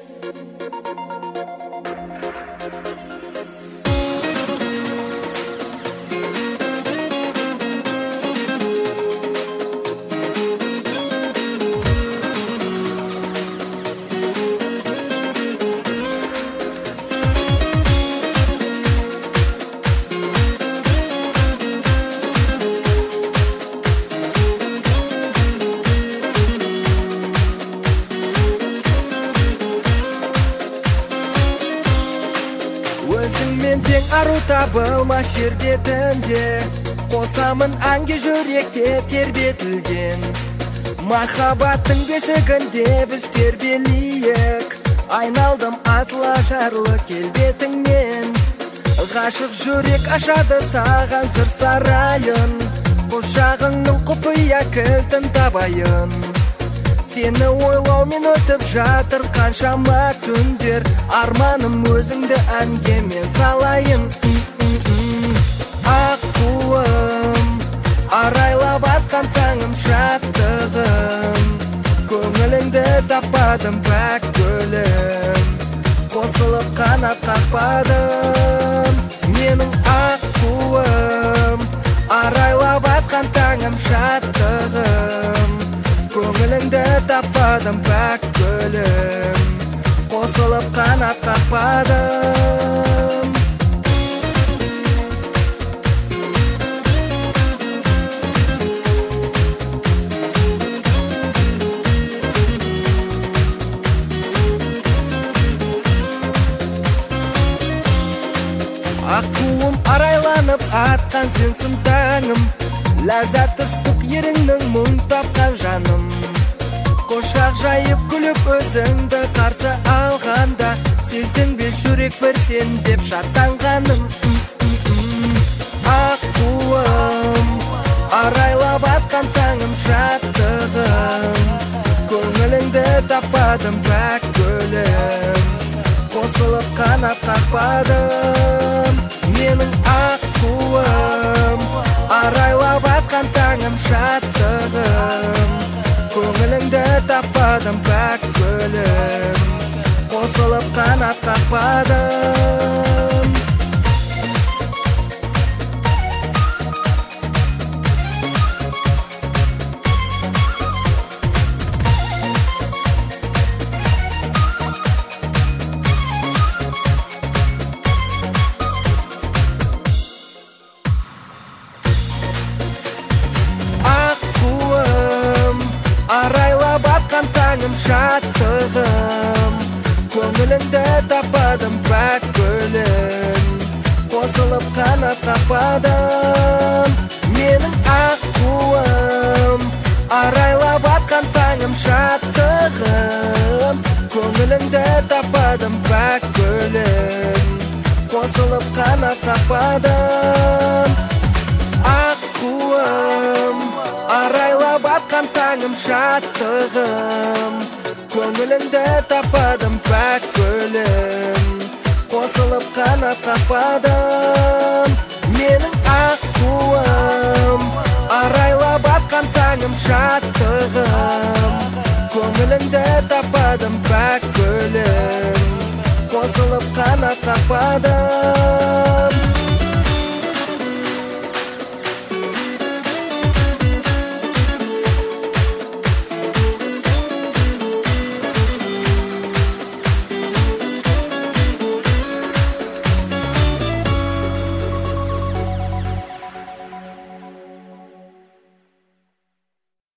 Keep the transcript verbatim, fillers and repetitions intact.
Өзіңмен тең ару табылмас жер бетінде, қосамын әнге жүректе тербетілген. Махаббаттың бесігінде біз тербелейік, айналдым асыл ажарлы келбетіңнен. Ғашық жүрек ашады саған сыр сарайын, құшағыңның құпия кілтін табайын. Сені ойлаумен өтіп жатыр қаншама түндер, арманым өзіңді әнге мен салайын. Аққуым, арайлап атқан таңым шаттығым, көңіліңді таппадым пәк гүлім, қосылып қанат қақпадым. Менің аққуым, арайлап атқан таңым шаттығым, көңіліңді таппадым пәк гүлім, қосылып қанат қақпадым. Аққуым, арайланып атқан сенсің таңым, ләззат ыстық еріңнің мұң тапқан жаным. Қошақ жайып күліп өзіңді қарсы алғанда, сездің бе жүрек бір сен деп шаттанғаным. Аққуым, арайлап атқан таңым шаттығым, көңіліңді таппадым пәк гүлім, қосылып қанат қақпадым. Менің аққуым, арайлап атқан таңым шаттығым, көңіліңді таппадым пәк гүлім, қосылып қанат қақпадым. Арайлап атқан таңым шаттығым, көңіліңді таппадым пәк гүлім, қосылып қанат қақпадым. Менің аққуым, арайлап атқан таңым шаттығым, көңіліңді таппадым пәк гүлім, қосылып қанат қақпадым. Аққуым, арайлап атқан таңым шаттығым, көңіліңді таппадым пәк гүлім, қосылып қанат қақпадым. Менің аққуым, арайлап атқан таңым шаттығым, көңіліңді таппадым пәк гүлім, қосылып қанат қақпадым.